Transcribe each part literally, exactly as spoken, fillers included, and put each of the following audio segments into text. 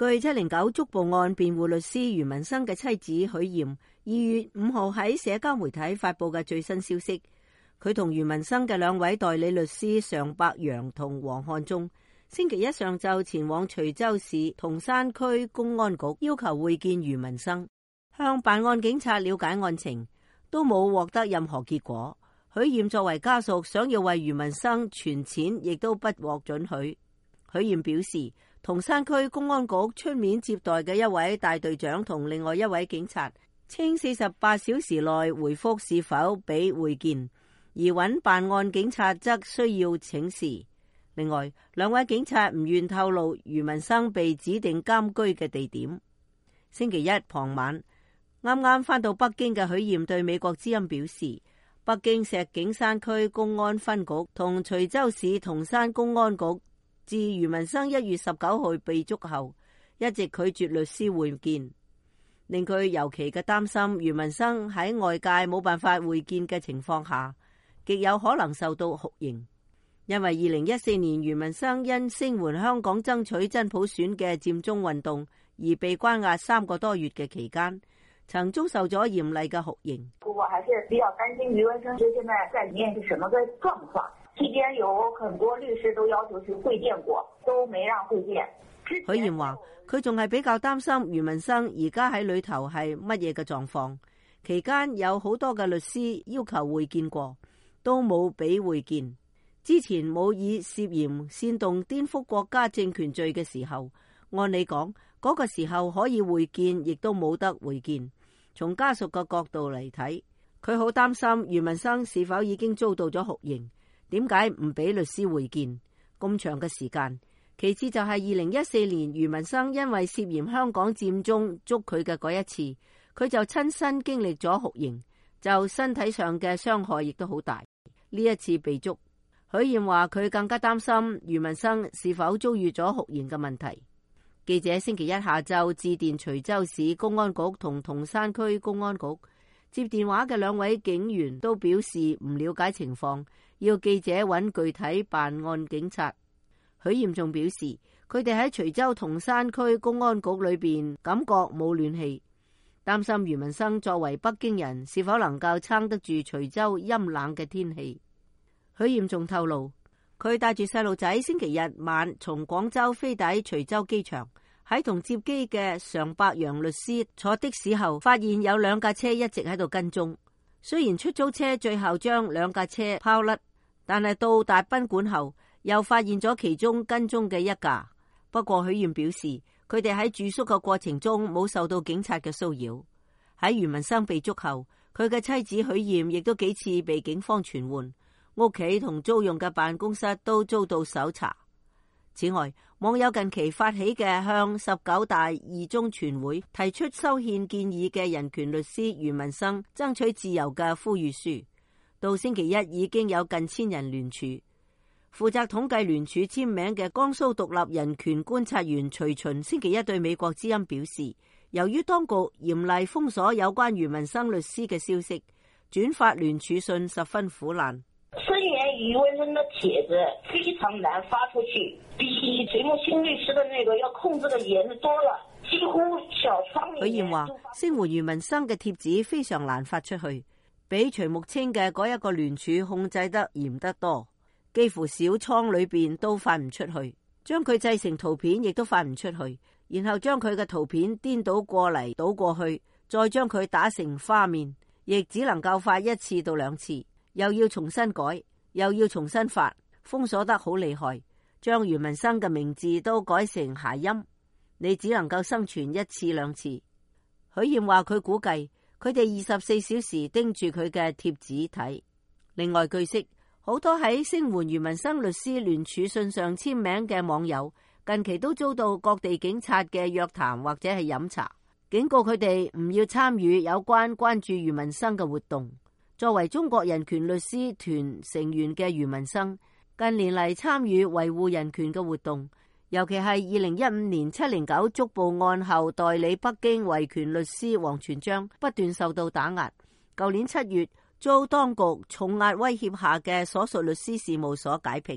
據七零九捉捕案辯護律師余文生嘅妻子許艷二月五號喺社交媒體發布嘅最新消息，佢同余文生嘅兩位代理律師常伯陽同黃漢忠星期一上晝前往徐州市同山區公安局，要求會見余文生，向辦案警察了解案情，都冇獲得任何結果。許艷作為家屬，想要為余文生存錢，亦都不獲准許。許艷表示，同山區公安局出面接待嘅一位大隊長同另外一位警察，稱四十八小時內回覆是否俾會見，而揾辦案警察則需要請示。另外，兩位警察唔願透露余文生被指定監居嘅地點。星期一傍晚，啱啱返到北京嘅許艷對美國之音表示，北京石景山區公安分局同徐州市同山公安局自余文生一月十九號被捉後，一直拒絕律師會見，令佢尤其嘅擔心余文生喺外界冇辦法會見嘅情況下，極有可能受到酷刑。因為二零一四年余文生因聲援香港爭取真普選嘅佔中運動而被關押三個多月嘅期間，曾遭受咗嚴厲嘅酷刑。 我還是比較擔心余文生現在在裏面是什麼個狀況。期間有很多律師都要求去會見過，都沒讓會見。 許艷話佢仲係比較擔心余文生而家喺裏頭係乜嘢嘅狀況。期間有好多嘅律師要求會見過，都冇俾會見。之前冇以涉嫌煽動顛覆國家政權罪嘅時候，按理講嗰個時候可以會見，亦都冇得會見。從家屬嘅角度嚟睇，佢好擔心余文生是否已經遭到咗酷刑，點解唔俾律師會見咁長嘅時間？其次就係二零一四年余文生因為涉嫌香港佔中捉佢嘅嗰一次，佢就親身經歷咗酷刑，就身體上嘅傷害亦都好大。呢一次被捉，許艷話佢更加擔心余文生是否遭遇咗酷刑嘅問題。記者星期一下晝致電徐州市公安局同同山區公安局，接電話嘅兩位警員都表示唔了解情況，要記者揾具體辦案警察。許艷仲表示，佢哋喺徐州同山區公安局裏邊感覺冇暖氣，擔心余文生作為北京人是否能夠撐得住徐州陰冷嘅天氣。許艷仲透露，佢帶住細路仔星期日晚從廣州飛抵徐州機場，喺同接機嘅常伯陽律師坐的士後，發現有兩架車一直喺度跟蹤。雖然出租車最後將兩架車拋甩，但係到達賓館後又發現咗其中跟蹤嘅一架。不過許艷表示，佢哋喺住宿嘅過程中冇受到警察嘅騷擾。喺余文生被捉後，佢嘅妻子許艷亦都幾次被警方傳喚。屋企同租用嘅辦公室都遭到搜查。此外，網友近期發起嘅向十九大二中全會提出修憲建議嘅人權律師余文生爭取自由嘅呼籲書，到星期一已經有近千人聯署。負責統計聯署簽名嘅江蘇獨立人權觀察員徐巡星期一對美國之音表示，由於當局嚴厲封鎖有關余文生律師嘅消息，轉發聯署信十分苦難。 聲援余文生的帖子非常難發出去，比隋木星律師的那個要控制的嚴多了，幾乎小窗裏面。 許艷話，聲援余文生嘅帖子非常難發出去，比徐木清嘅嗰一個聯署控制得嚴得多，幾乎小倉裏邊都發唔出去，將佢製成圖片亦都發唔出去，然後將佢嘅圖片顛倒過嚟倒過去，再將佢打成花面，亦只能夠發一次到兩次。又要重新改，又要重新發，封鎖得好厲害，將余文生嘅名字都改成諧音，你只能夠生存一次兩次。許艷話佢估計佢哋二十四小時盯住佢嘅貼紙睇。另外據悉，好多喺聲援余文生律師聯署信上簽名嘅網友，近期都遭到各地警察嘅約談或者係飲茶，警告佢哋唔要參與有關關注余文生嘅活動。作為中國人權律師團成員嘅余文生，近年嚟參與維護人權嘅活動，尤其係二零一五年七零九捉捕案後，代理北京維權律師王全璋不斷受到打壓。舊年七月，遭當局重壓威脅下嘅所屬律師事務所解聘，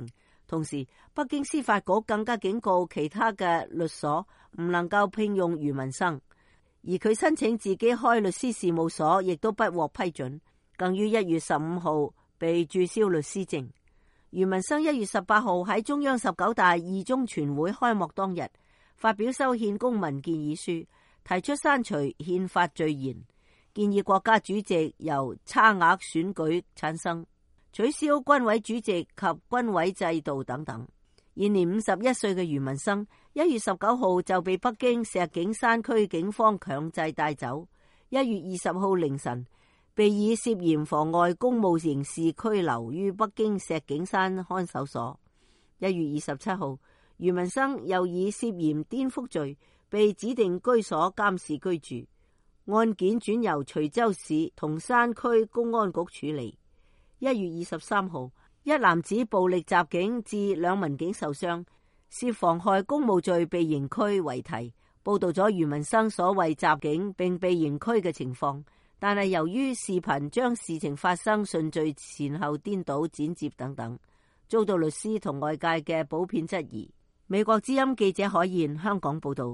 同時，北京司法局更加警告其他嘅律所唔能夠聘用余文生，而佢申請自己開律師事務所亦都不獲批准，更於一月十五號被註銷律師證。余文生一月十八號喺中央十九大二中全會開幕當日發表修憲公民建議書，提出刪除憲法序言，建議國家主席由差額選舉產生，取消軍委主席及軍委制度等等。現年五十一歲嘅余文生，一月十九號就被北京石景山區警方強制帶走。一月二十號凌晨，被以涉嫌妨礙公務刑事拘留於北京石景山看守所。一月二十七號，余文生又以涉嫌顛覆罪被指定居所監視居住，案件轉由徐州市同山區公安局處理。一月二十三號，一男子暴力襲警致兩民警受傷，涉妨害公務罪被刑拘為題，報道咗余文生所謂襲警並被刑拘嘅情況。但係由於視頻將事情發生順序前後顛倒剪接等等，遭到律師同外界嘅普遍質疑。美國之音記者海燕香港報道。